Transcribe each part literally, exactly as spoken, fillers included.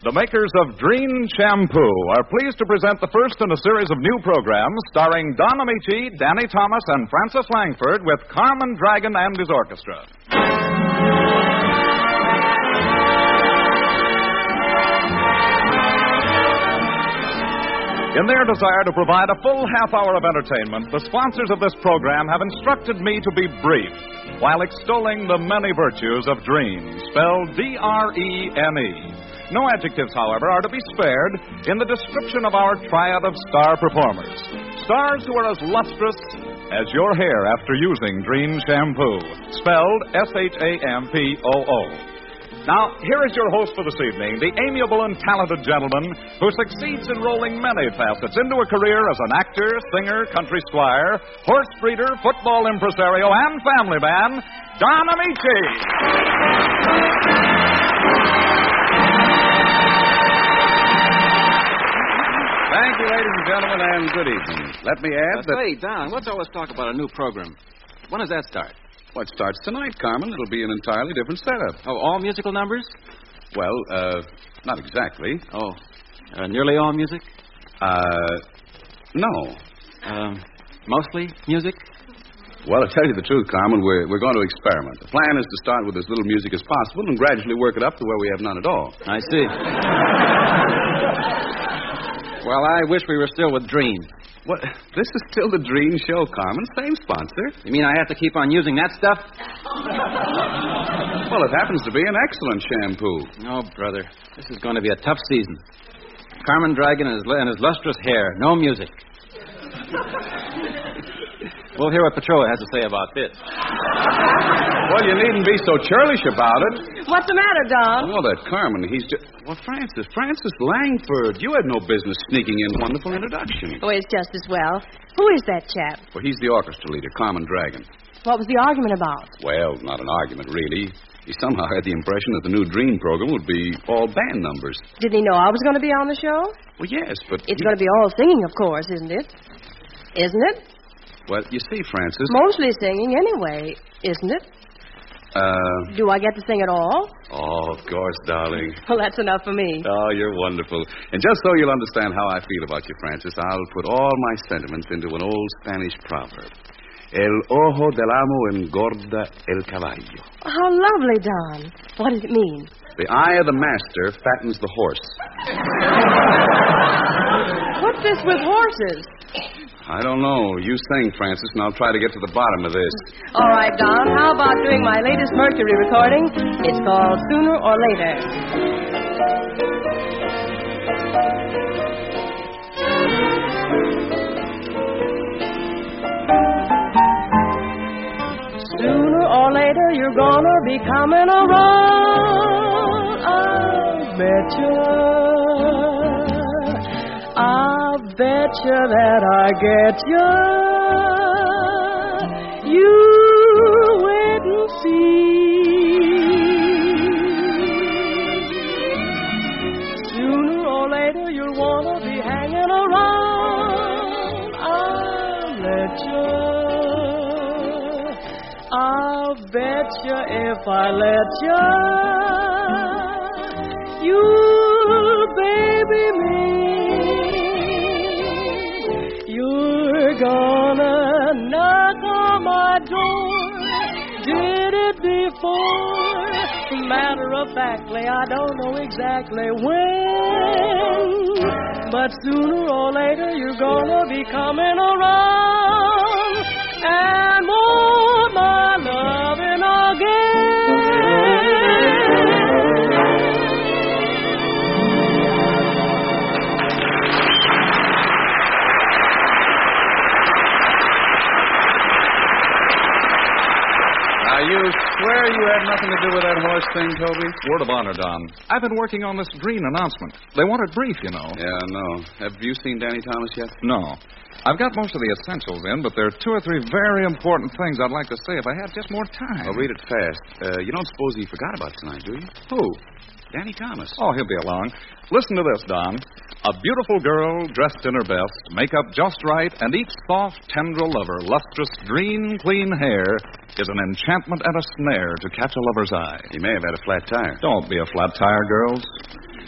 The makers of Dreen Shampoo are pleased to present the first in a series of new programs starring Don Amici, Danny Thomas, and Francis Langford with Carmen Dragon and his orchestra. In their desire to provide a full half hour of entertainment, the sponsors of this program have instructed me to be brief while extolling the many virtues of Dreen, spelled D R E N E. No adjectives, however, are to be spared in the description of our triad of star performers. Stars who are as lustrous as your hair after using Dreen Shampoo, spelled S H A M P O O. Now, here is your host for this evening, the amiable and talented gentleman who succeeds in rolling many facets into a career as an actor, singer, country squire, horse breeder, football impresario, and family man, Don Amici. Thank you, ladies and gentlemen, and good evening. Let me add uh, that... Say, Don, let's always talk about a new program. When does that start? Well, it starts tonight, Carmen. It'll be an entirely different setup. Oh, all musical numbers? Well, uh, not exactly. Oh, uh, nearly all music? Uh, no. Um, mostly music? Well, to tell you the truth, Carmen, we're, we're going to experiment. The plan is to start with as little music as possible and gradually work it up to where we have none at all. I see. Well, I wish we were still with Dreen. What? This is still the Dreen show, Carmen. Same sponsor. You mean I have to keep on using that stuff? Well, it happens to be an excellent shampoo. No, brother. This is going to be a tough season. Carmen Dragon and his, and his lustrous hair. No music. We'll hear what Petro has to say about this. Well, you needn't be so churlish about it. What's the matter, Don? Oh, that Carmen, he's just... Well, Francis, Francis Langford, you had no business sneaking in. Wonderful introduction. Oh, it's just as well. Who is that chap? Well, he's the orchestra leader, Carmen Dragon. What was the argument about? Well, not an argument, really. He somehow had the impression that the new Dream program would be all band numbers. Did he know I was going to be on the show? Well, yes, but... It's he... going to be all singing, of course, isn't it? Isn't it? Well, you see, Francis... Mostly singing anyway, isn't it? Uh... Do I get to sing at all? Oh, of course, darling. Well, that's enough for me. Oh, you're wonderful. And just so you'll understand how I feel about you, Francis, I'll put all my sentiments into an old Spanish proverb. El ojo del amo engorda el caballo. How lovely, Don. What does it mean? The eye of the master fattens the horse. What's this with horses? I don't know. You sing, Francis, and I'll try to get to the bottom of this. All right, Don. How about doing my latest Mercury recording? It's called Sooner or Later. Sooner or later, you're gonna be coming around. I'll betcha. I'll betcha that I get you. You wait and see. Sooner or later you'll wanna be hanging around. I'll let you. I'll betcha if I let you. You'll baby me. You're gonna knock on my door. Did it before. Matter of factly, I don't know exactly when. But sooner or later, you're gonna be coming around and want my loving again. You swear you had nothing to do with that horse thing, Toby? Word of honor, Don. I've been working on this Dreen announcement. They want it brief, you know. Yeah, no. Have you seen Danny Thomas yet? No. I've got most of the essentials in, but there are two or three very important things I'd like to say if I had just more time. I'll read it fast. Uh, you don't suppose he forgot about tonight, do you? Who? Danny Thomas. Oh, he'll be along. Listen to this, Don. A beautiful girl dressed in her best, makeup just right, and each soft tendril of her lustrous, green, clean hair is an enchantment and a snare to catch a lover's eye. He may have had a flat tire. Don't be a flat tire, girls.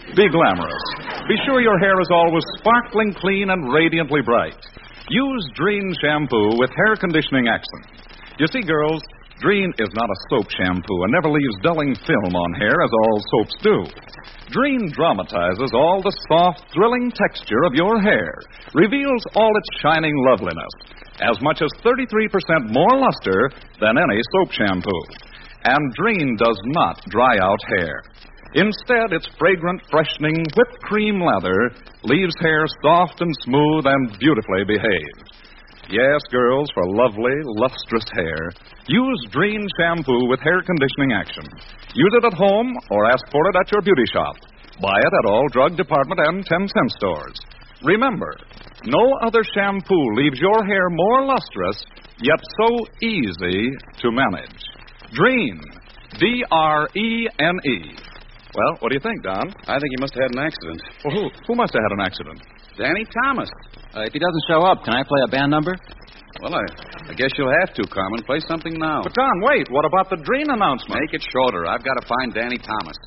Be glamorous. Be sure your hair is always sparkling clean and radiantly bright. Use Dreen shampoo with hair conditioning action. You see, girls, Dreen is not a soap shampoo and never leaves dulling film on hair as all soaps do. Dreen dramatizes all the soft, thrilling texture of your hair, reveals all its shining loveliness, as much as thirty-three percent more luster than any soap shampoo. And Dreen does not dry out hair. Instead, its fragrant, freshening, whipped cream lather leaves hair soft and smooth and beautifully behaved. Yes, girls, for lovely, lustrous hair, use Dreen shampoo with hair conditioning action. Use it at home or ask for it at your beauty shop. Buy it at all drug department and ten-cent stores. Remember, no other shampoo leaves your hair more lustrous, yet so easy to manage. Dreen, D R E N E. Well, what do you think, Don? I think he must have had an accident. Well, who, who must have had an accident? Danny Thomas. Uh, if he doesn't show up, can I play a band number? Well, I, I guess you'll have to, Carmen. Play something now. But, Don, wait. What about the Dreen announcement? Make it shorter. I've got to find Danny Thomas.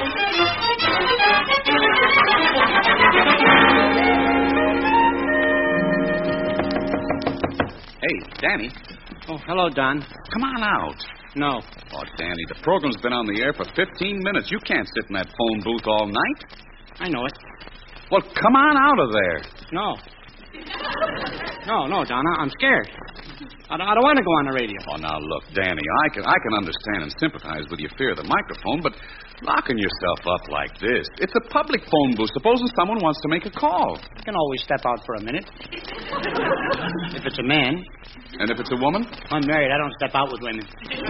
Hey, Danny. Oh, hello, Don. Come on out. No. Oh, Danny, the program's been on the air for fifteen minutes. You can't sit in that phone booth all night. I know it. Well, come on out of there. No. No, no, Don. I'm scared. I don't, I don't want to go on the radio. Oh, now, look, Danny, I can I can understand and sympathize with your fear of the microphone, but locking yourself up like this, it's a public phone booth. Supposing someone wants to make a call. I can always step out for a minute. If it's a man. And if it's a woman? I'm married. I don't step out with women.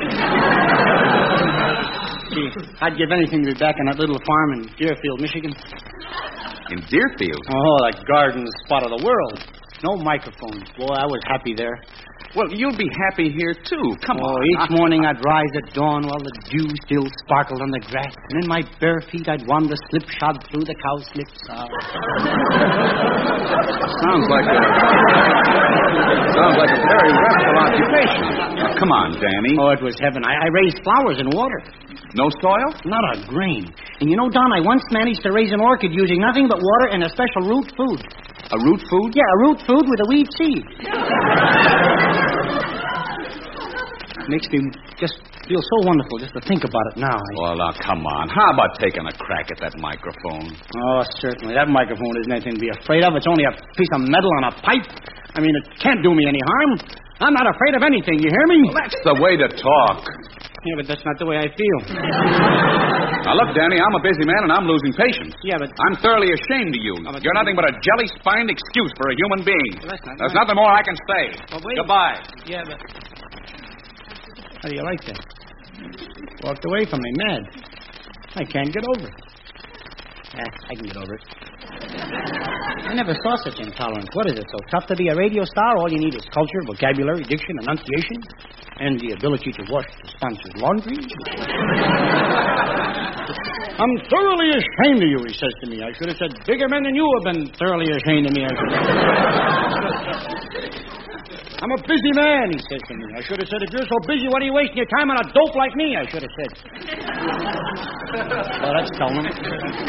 See, I'd give anything to be back on that little farm in Deerfield, Michigan. In Deerfield? Oh, the garden spot of the world. No microphone. Boy, I was happy there. Well, you'll be happy here, too. Come oh, on. Each morning I'd rise at dawn while the dew still sparkled on the grass, and in my bare feet I'd wander slipshod through the cowslips. Uh... sounds like a... sounds like a very restful occupation. Now, come on, Danny. Oh, it was heaven. I, I raised flowers in water. No soil? Not a grain. And you know, Don, I once managed to raise an orchid using nothing but water and a special root food. A root food? Yeah, a root food with a weed seed. Makes me just feel so wonderful just to think about it now. I... Well, now, come on. How about taking a crack at that microphone? Oh, certainly. That microphone isn't anything to be afraid of. It's only a piece of metal on a pipe. I mean, it can't do me any harm. I'm not afraid of anything, you hear me? Well, that's the way to talk. Yeah, but that's not the way I feel. Now, look, Danny, I'm a busy man and I'm losing patience. Yeah, but... I'm thoroughly ashamed of you. Oh, but... You're nothing but a jelly-spined excuse for a human being. Well, that's not There's right. nothing more I can say. Well, wait. Goodbye. Yeah, but... How do you like that? Walked away from me, mad. I can't get over it. Yeah, I can get over it. I never saw such intolerance. What is it, so tough to be a radio star? All you need is culture, vocabulary, diction, enunciation, and the ability to wash the sponsor's laundry. I'm thoroughly ashamed of you, he says to me. I should have said, bigger men than you have been thoroughly ashamed of me. I should have I'm a busy man, he says to me. I should have said, if you're so busy, what are you wasting your time on a dope like me? I should have said. Well, that's telling him.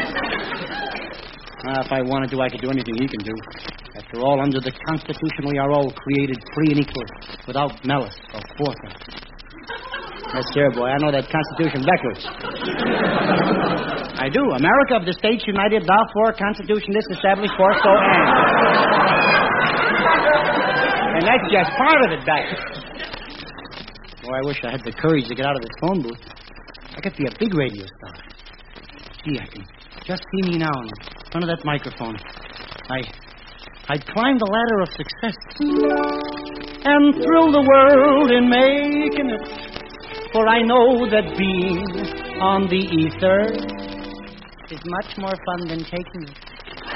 Uh, if I wanted to, I could do anything he can do. After all, under the Constitution, we are all created free and equal, without malice or forethought. Yes, sir, boy. I know that Constitution backwards. I do. America of the States United, therefore, Constitution disestablished for so and. And that's just part of it backwards. Boy, I wish I had the courage to get out of this phone booth. I could be a big radio star. Gee, I can just see me now in front of that microphone. I, I'd climb the ladder of success and thrill the world in making it. For I know that being on the ether is much more fun than taking it.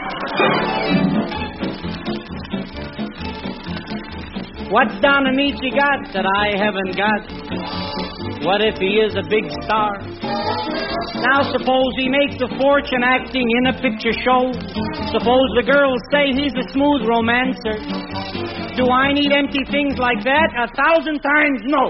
What Don Amici got that I haven't got? What if he is a big star? Now suppose he makes a fortune acting in a picture show. Suppose the girls say he's a smooth romancer. Do I need empty things like that? A thousand times no.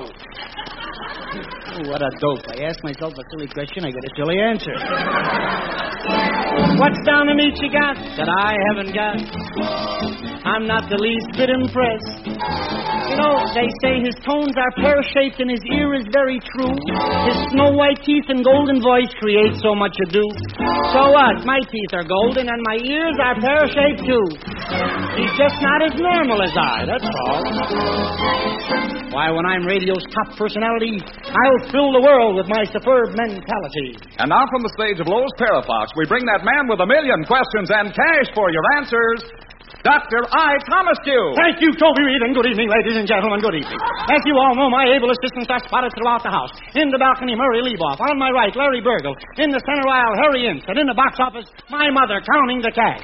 Oh, what a dope. I ask myself a silly question, I get a silly answer. What's down the meat you got that I haven't got? I'm not the least bit impressed. You know, they say his tones are pear-shaped and his ear is very true. His snow-white teeth and golden voice create so much ado. So what? My teeth are golden and my ears are pear-shaped too. He's just not as normal as I, that's all. Why, when I'm radio's top personality, I'll fill the world with my superb mentality. And now from the stage of Lowe's Parafox, we bring that man with a million questions and cash for your answers, Doctor I. Thomas Q. Thank you, Toby Reed, and good evening, ladies and gentlemen, good evening. As you all know, my able assistants are spotted throughout the house. In the balcony, Murray Leboff. On my right, Larry Burgle. In the center aisle, Harry Ince. And in the box office, my mother counting the cash.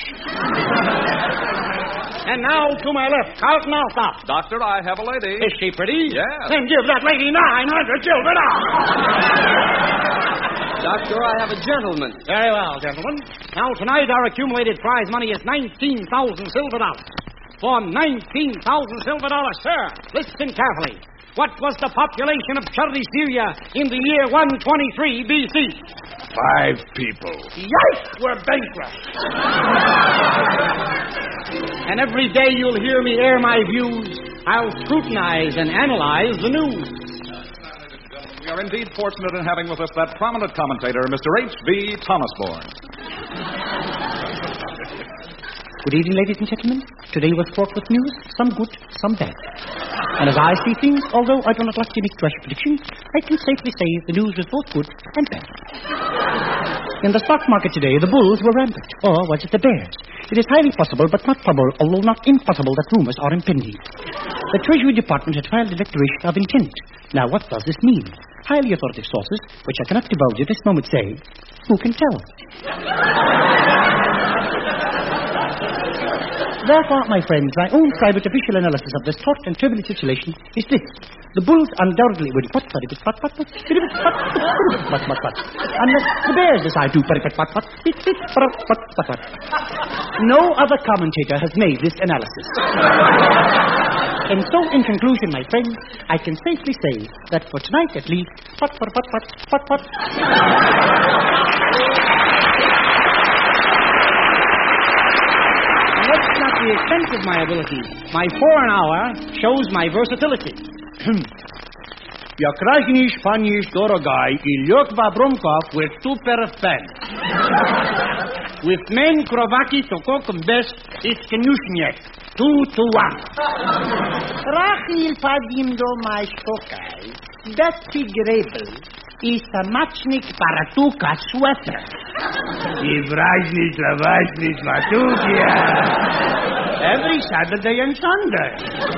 And now, to my left, Carlton Alsop. Doctor, I have a lady. Is she pretty? Yes. Then give that lady nine hundred silver dollars. Doctor, I have a gentleman. Very well, gentlemen. Now, tonight, our accumulated prize money is nineteen thousand silver dollars. For nineteen thousand silver dollars, sir, listen carefully. What was the population of Charlie, Syria in the year one twenty-three B C? Five people. Yikes! We're bankrupt. And every day you'll hear me air my views. I'll scrutinize and analyze the news. We are indeed fortunate in having with us that prominent commentator, Mister H B Thomasborn. Good evening, ladies and gentlemen. Today was fraught with news, some good, some bad. And as I see things, although I do not like to make rash predictions, I can safely say the news was both good and bad. In the stock market today, the bulls were rampant. Or was it the bears? It is highly possible, but not probable, although not impossible, that rumors are impending. The Treasury Department had filed a declaration of intent. Now, what does this mean? Highly authoritative sources, which I cannot divulge at this moment, say, who can tell? Therefore, my friends, my own private official analysis of this taut and turbulent situation is this. The bulls undoubtedly will pot, pot, pot, pot, pot, pot, pot, pot, unless the bears decide to pot, pot, pot, pot, pot, pot. No other commentator has made this analysis. And so, in conclusion, my friends, I can safely say that for tonight at least, pot, pot, pot, pot, pot, pot. That's not the extent of my ability. My four an hour shows my versatility. Yakrajnish panish dorogai ilyok vabromkov with two pair of pants. With men krovaki tokokum best is kenushnyek. Two to one. Rachil padim do my shokai. Betsy Grable is a matchnik paratuka sweater. Ivrajnik lavajnik matukia. Every Saturday and Sunday.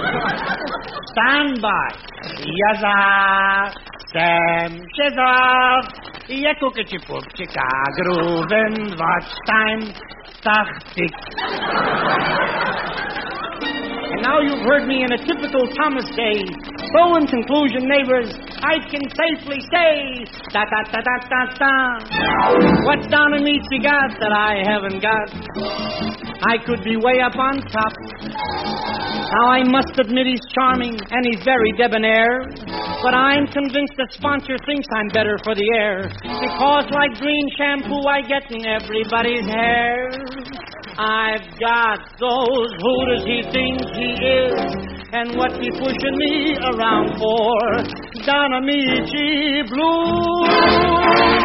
Stand by. Yaza, Sam, Shezov, Yakukachipuk, Chicago, and watch time, Tachtik. And now you've heard me in a typical Thomas day. So in conclusion, neighbors, I can safely say, da da da da da da. What's down in me you got that I haven't got? I could be way up on top. Now I must admit he's charming and he's very debonair. But I'm convinced the sponsor thinks I'm better for the air. Because like green shampoo I get in everybody's hair. I've got those who does he think he is, and what he pushing me around for? Don Amici Blue.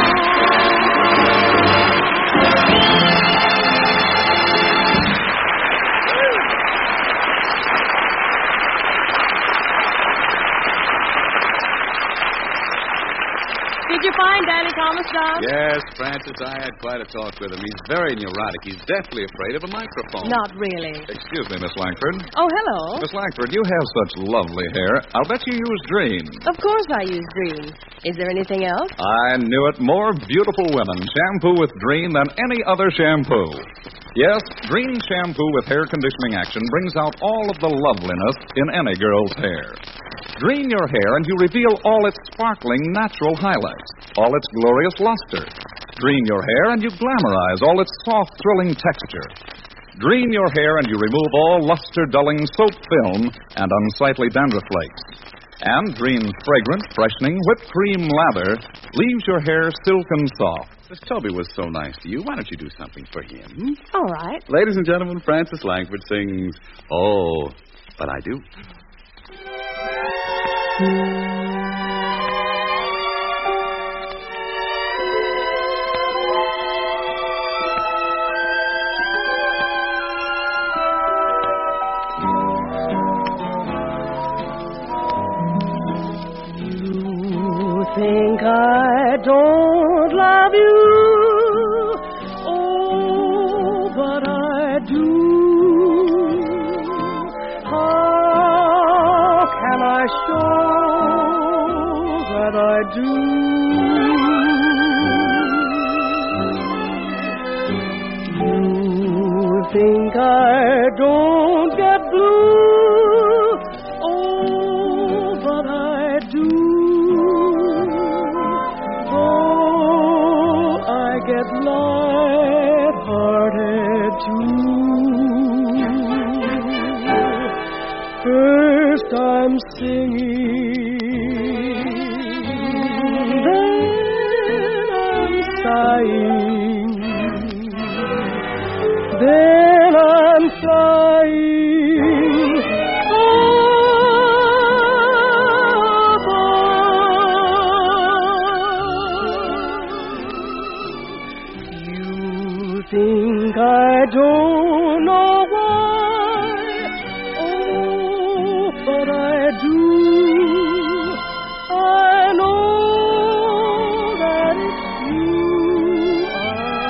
Did you find Danny Thomas, John? Yes, Francis, I had quite a talk with him. He's very neurotic. He's deathly afraid of a microphone. Not really. Excuse me, Miss Langford. Oh, hello. Miss Langford, you have such lovely hair. I'll bet you use Dream. Of course I use Dream. Is there anything else? I knew it. More beautiful women shampoo with Dream than any other shampoo. Yes, Dream shampoo with hair conditioning action brings out all of the loveliness in any girl's hair. Dream your hair and you reveal all its sparkling natural highlights, all its glorious luster. Dream your hair and you glamorize all its soft, thrilling texture. Dream your hair and you remove all luster-dulling soap film and unsightly dandruff flakes. And Dream's fragrant, freshening whipped cream lather leaves your hair silken soft. Since Toby was so nice to you, why don't you do something for him? All right. Ladies and gentlemen, Francis Langford sings, Oh, But I Do. Think I don't love you, oh, but I do. How can I show that I do? You think I don't get blue, oh, but I do. Get light-hearted too. First I'm singing, then I'm sighing, then I'm flying. Think I don't know why, oh, but I do. I know that it's you I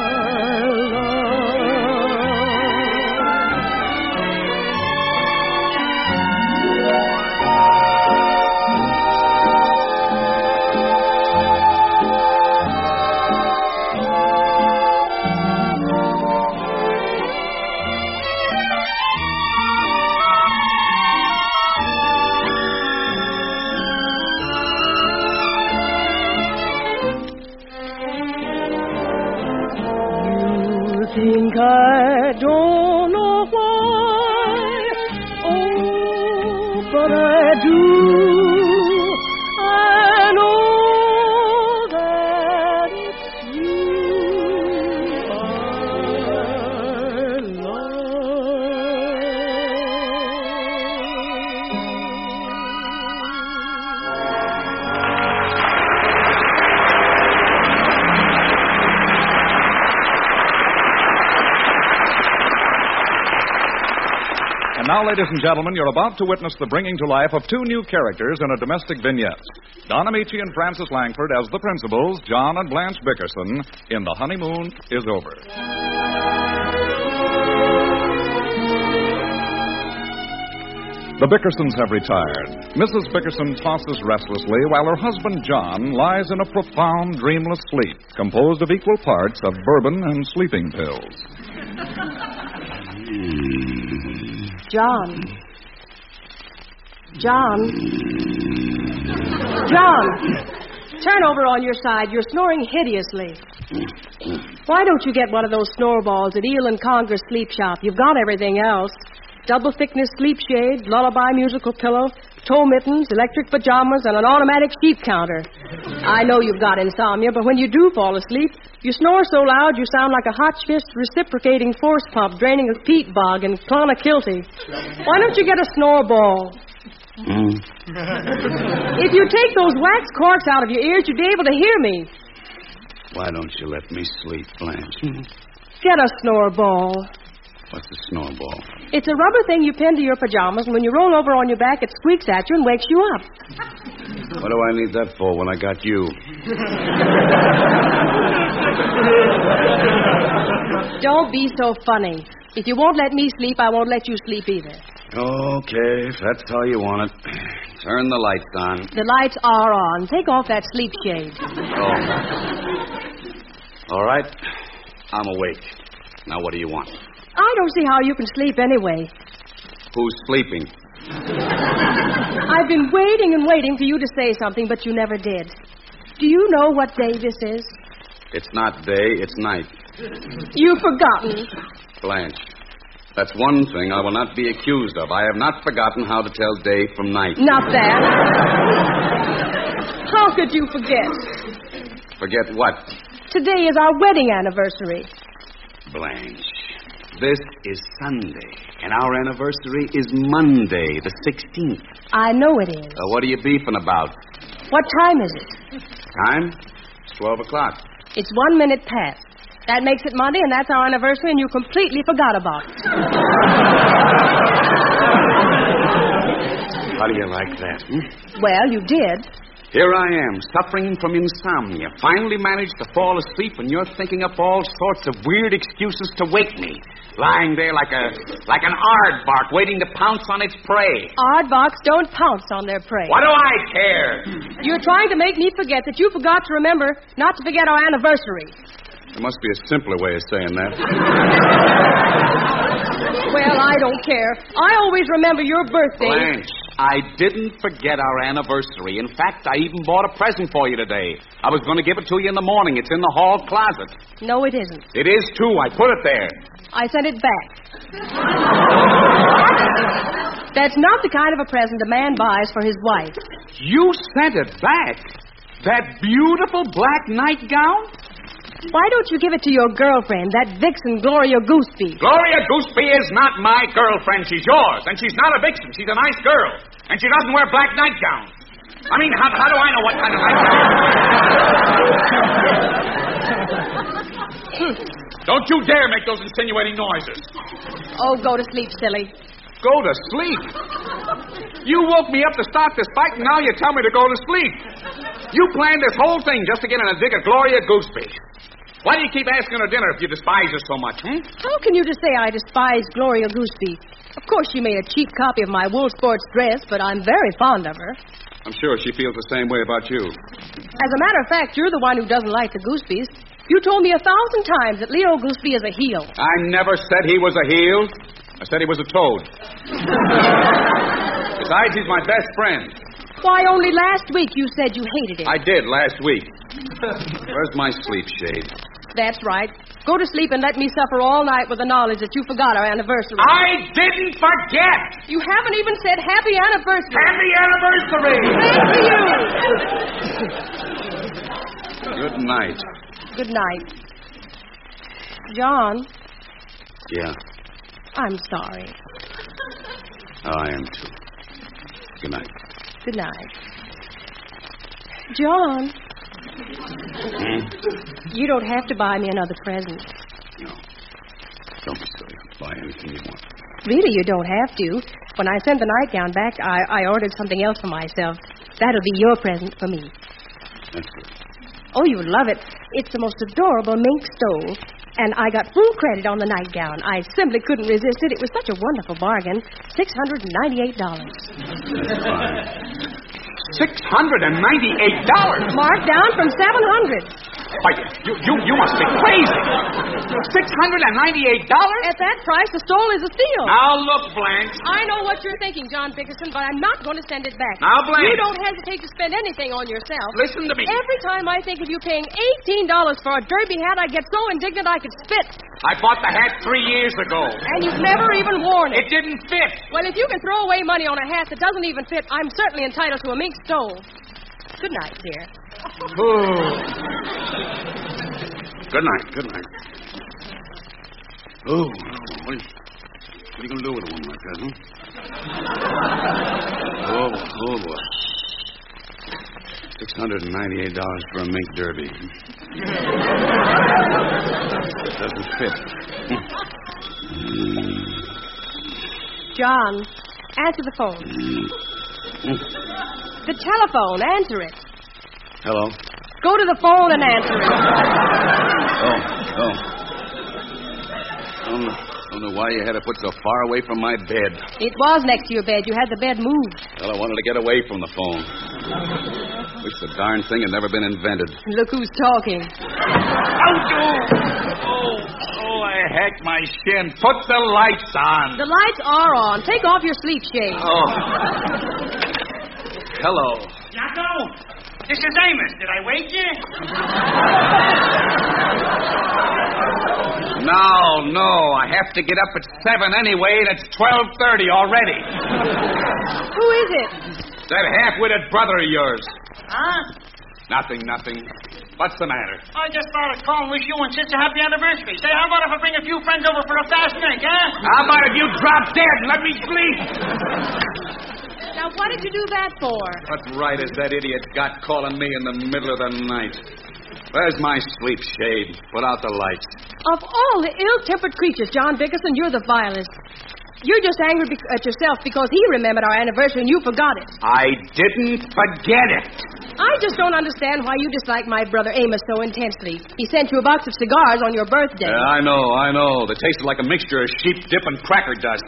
think I don't know why, oh, but I do. I know that it's you I And now, ladies and gentlemen, you're about to witness the bringing to life of two new characters in a domestic vignette. Don Amici and Francis Langford as the principals, John and Blanche Bickerson, in The Honeymoon is Over. The Bickersons have retired. Missus Bickerson tosses restlessly while her husband, John, lies in a profound, dreamless sleep composed of equal parts of bourbon and sleeping pills. John. John. John. Turn over on your side. You're snoring hideously. Why don't you get one of those snore balls at Eel and Congress Sleep Shop? You've got everything else. Double thickness sleep shade, lullaby musical pillow, toe mittens, electric pajamas, and an automatic sheep counter. I know you've got insomnia, but when you do fall asleep, you snore so loud you sound like a hot-fist reciprocating force pump draining a peat bog in Clonakilty. Why don't you get a snore ball? Mm. If you take those wax corks out of your ears, you'd be able to hear me. Why don't you let me sleep, Blanche? Get a snore ball. What's a snore ball? It's a rubber thing you pin to your pajamas, and when you roll over on your back, it squeaks at you and wakes you up. What do I need that for when I got you? Don't be so funny. If you won't let me sleep, I won't let you sleep either. Okay, if that's how you want it. Turn the lights on. The lights are on. Take off that sleep shade. Oh. All right. I'm awake. Now, what do you want? I don't see how you can sleep anyway. Who's sleeping? I've been waiting and waiting for you to say something, but you never did. Do you know what day this is? It's not day, it's night. You've forgotten. Blanche, that's one thing I will not be accused of. I have not forgotten how to tell day from night. Not that. How could you forget? Forget what? today is our wedding anniversary. Blanche, this is Sunday, and our anniversary is Monday, the sixteenth. I know it is. Uh, what are you beefing about? What time is it? Time? It's twelve o'clock. It's one minute past. That makes it Monday, and that's our anniversary, and you completely forgot about it. How do you like that? Hmm? Well, you did. Here I am, suffering from insomnia. Finally managed to fall asleep, and you're thinking up all sorts of weird excuses to wake me. Lying there like a like an aardvark waiting to pounce on its prey. Aardvarks don't pounce on their prey. What do I care? You're trying to make me forget that you forgot to remember not to forget our anniversary. There must be a simpler way of saying that. Well, I don't care. I always remember your birthday. Blanche, I didn't forget our anniversary. In fact, I even bought a present for you today. I was going to give it to you in the morning. It's in the hall closet. No, it isn't. It is, too. I put it there. I sent it back. That's not the kind of a present a man buys for his wife. You sent it back? That beautiful black nightgown? Why don't you give it to your girlfriend, that vixen Gloria Gooseby? Gloria Gooseby is not my girlfriend. She's yours. And she's not a vixen. She's a nice girl. And she doesn't wear black nightgowns. I mean, how, how do I know what kind of nightgown? Don't you dare make those insinuating noises. Oh, go to sleep, silly. Go to sleep? You woke me up to start this fight, and now you tell me to go to sleep. You planned this whole thing just to get in a dig at Gloria Gooseby. Why do you keep asking her dinner if you despise her so much, hmm? How can you just say I despise Gloria Gooseby? Of course, she made a cheap copy of my wool sports dress, but I'm very fond of her. I'm sure she feels the same way about you. As a matter of fact, you're the one who doesn't like the Goosebys. You told me a thousand times that Leo Gooseby is a heel. I never said he was a heel. I said he was a toad. Besides, he's my best friend. Why, only last week you said you hated him. I did, last week. Where's my sleep shade? That's right. Go to sleep and let me suffer all night with the knowledge that you forgot our anniversary. I didn't forget! You haven't even said happy anniversary. Happy anniversary! Good night. Good night. John. Yeah? I'm sorry. Oh, I am too. Good night. Good night. John. Hmm? You don't have to buy me another present. No. Don't be silly. Buy anything you want. Really, you don't have to. When I sent the nightgown back, I, I ordered something else for myself. That'll be your present for me. That's good. Oh, you'll love it. It's the most adorable mink stole. And I got full credit on the nightgown. I simply couldn't resist it. It was such a wonderful bargain. six hundred ninety-eight dollars. That's fine. six hundred ninety-eight dollars? Marked down from seven hundred dollars. Why, you, you, you must be crazy. six hundred ninety-eight dollars? At that price, the stole is a steal. Now, look, Blanche. I know what you're thinking, John Bickerson, but I'm not going to send it back. Now, Blanche. You don't hesitate to spend anything on yourself. Listen to me. Every time I think of you paying eighteen dollars for a derby hat, I get so indignant I could spit. I bought the hat three years ago. And you've never even worn it. It didn't fit. Well, if you can throw away money on a hat that doesn't even fit, I'm certainly entitled to a mink stole. Good night, dear. Good night, good night. Oh, what are you, what are you going to do with a woman like that, huh? Oh, oh, boy. six hundred ninety-eight dollars for a mink derby. Doesn't fit. John, answer the phone. The telephone, answer it. Hello? Go to the phone and answer it. Oh, oh. I don't know, I don't know why you had to put so far away from my bed. It was next to your bed. You had the bed moved. Well, I wanted to get away from the phone. Wish the darn thing had never been invented. Look who's talking. Ouch! Oh, oh, I hacked my shin. Put the lights on. The lights are on. Take off your sleep shade. Oh. Hello. Jocko, this is Amos. Did I wake you? No, no. I have to get up at seven anyway, and it's twelve thirty already. Who is it? That half-witted brother of yours. Huh? Nothing, nothing. What's the matter? I just thought I'd call and wish you and Sister happy anniversary. Say, how about if I bring a few friends over for a fast drink, huh? How about if you drop dead and let me sleep? Now, what did you do that for? What right is that idiot got calling me in the middle of the night? Where's my sleep shade? Put out the lights. Of all the ill-tempered creatures, John Dickerson, you're the vilest. You're just angry bec- at yourself because he remembered our anniversary and you forgot it. I didn't forget it. I just don't understand why you dislike my brother Amos so intensely. He sent you a box of cigars on your birthday. Yeah, I know, I know. They tasted like a mixture of sheep dip and cracker dust.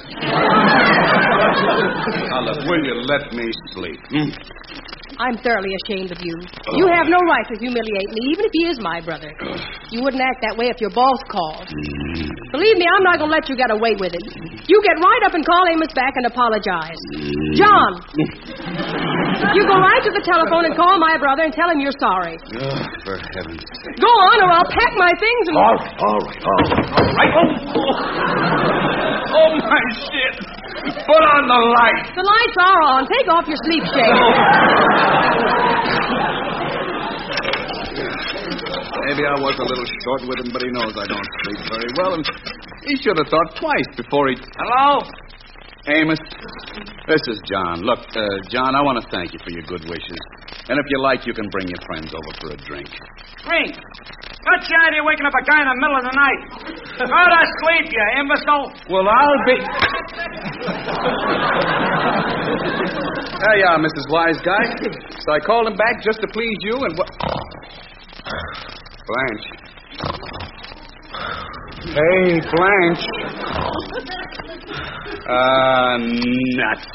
Now, look, will you let me sleep? Hmm? I'm thoroughly ashamed of you. You have no right to humiliate me, even if he is my brother. You wouldn't act that way if your boss called. Believe me, I'm not going to let you get away with it. You get right up and call Amos back and apologize. John! You go right to the telephone and call my brother and tell him you're sorry. Oh, for heaven's sake. Go on, or I'll pack my things and... All right, all right, all right, all right. Oh, oh. Oh, my shit. Put on the light. The lights are on. Take off your sleep shade. Maybe I was a little short with him, but he knows I don't sleep very well, and he should have thought twice before he... Hello? Amos, this is John. Look, uh, John, I want to thank you for your good wishes. And if you like, you can bring your friends over for a drink. Drink? What's the idea of waking up a guy in the middle of the night? Go to sleep, you imbecile. Well, I'll be... There you are, Missus Wise Guy. So I called him back just to please you, and what... Blanche. Hey, Blanche. Uh, nuts.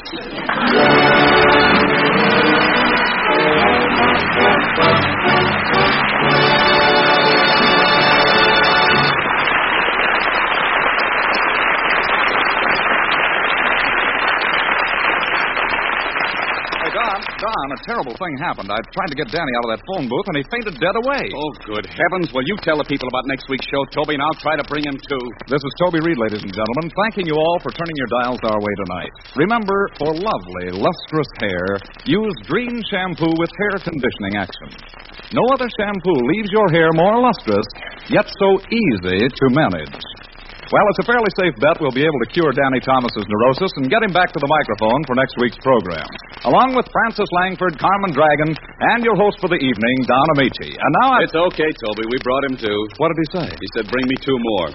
Don, Don, a terrible thing happened. I tried to get Danny out of that phone booth, and he fainted dead away. Oh, good heavens. Well, you tell the people about next week's show, Toby, and I'll try to bring him, too. This is Toby Reed, ladies and gentlemen, thanking you all for turning your dials our way tonight. Remember, for lovely, lustrous hair, use Dream Shampoo with hair conditioning action. No other shampoo leaves your hair more lustrous, yet so easy to manage. Well, it's a fairly safe bet we'll be able to cure Danny Thomas's neurosis and get him back to the microphone for next week's program. Along with Francis Langford, Carmen Dragon, and your host for the evening, Don Amici. And now I... It's okay, Toby. We brought him, too. What did he say? He said, bring me two more.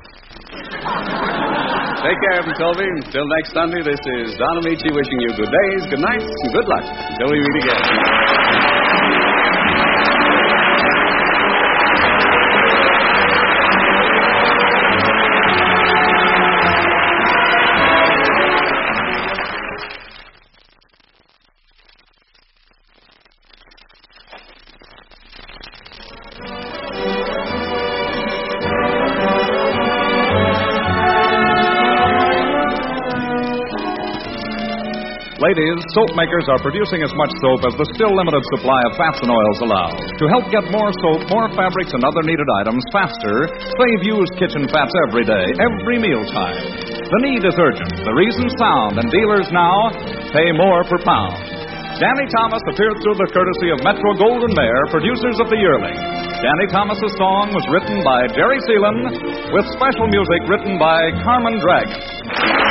Take care of him, Toby. Until next Sunday, this is Don Amici wishing you good days, good nights, and good luck. Until we meet again. Ladies, soap makers are producing as much soap as the still limited supply of fats and oils allows. To help get more soap, more fabrics, and other needed items faster, save used kitchen fats every day, every mealtime. The need is urgent, the reason sound, and dealers now pay more per pound. Danny Thomas appeared through the courtesy of Metro Golden Mare, producers of the Yearling. Danny Thomas's song was written by Jerry Seelan, with special music written by Carmen Dragon.